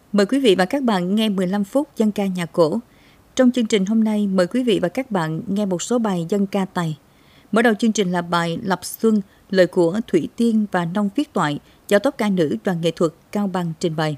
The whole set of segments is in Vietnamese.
Mời quý vị và các bạn nghe 15 phút dân ca nhạc cổ. Trong chương trình hôm nay, mời quý vị và các bạn nghe một số bài dân ca Tày. Mở đầu chương trình là bài Lập Xuân, lời của Thủy Tiên và Nông Viết Toại, do tốp ca nữ Đoàn nghệ thuật Cao Bằng trình bày.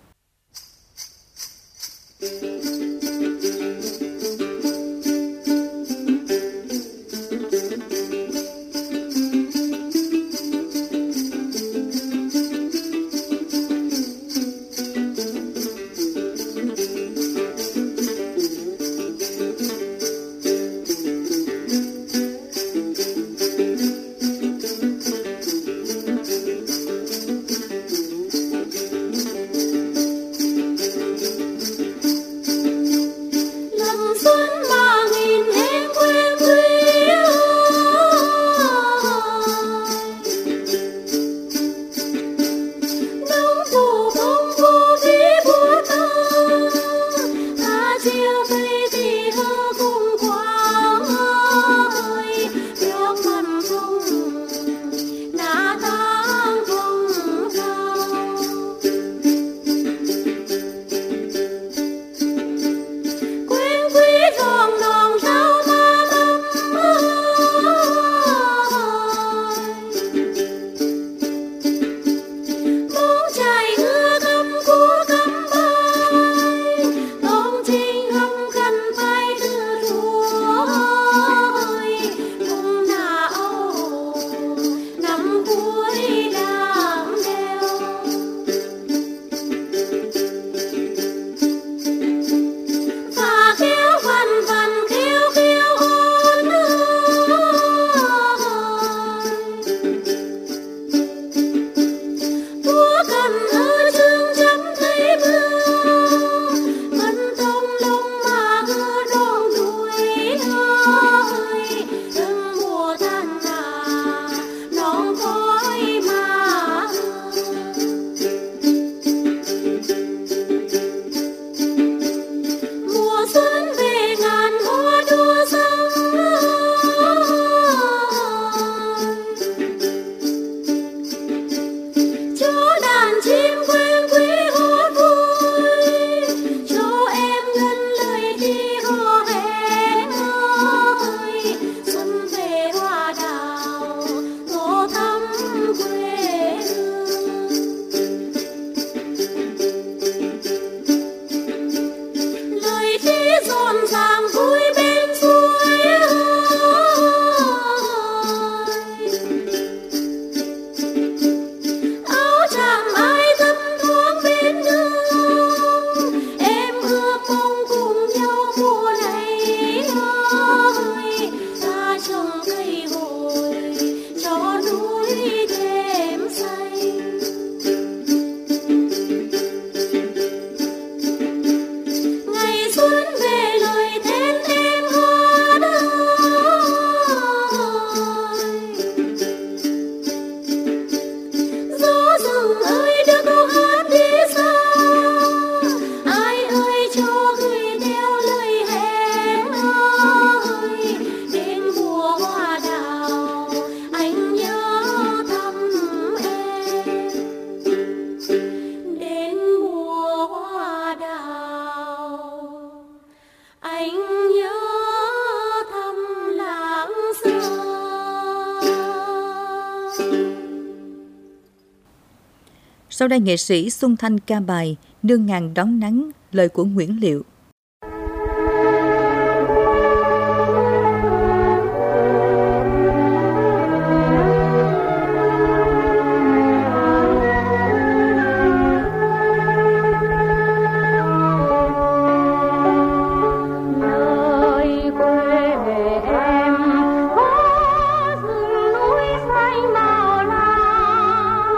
Sau đây nghệ sĩ Xuân Thanh ca bài Nương ngàn đón nắng, lời của Nguyễn Liệu.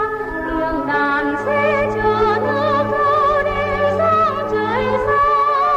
Hãy subscribe cho kênh Ghiền Mì Gõ để không bỏ lỡ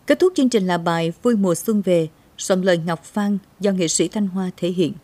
Kết thúc chương trình là bài Vui mùa xuân về, soạn lời Ngọc Phan do nghệ sĩ Thanh Hoa thể hiện.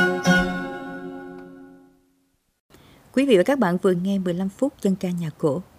Quý vị và các bạn vừa nghe 15 phút dân ca nhạc cổ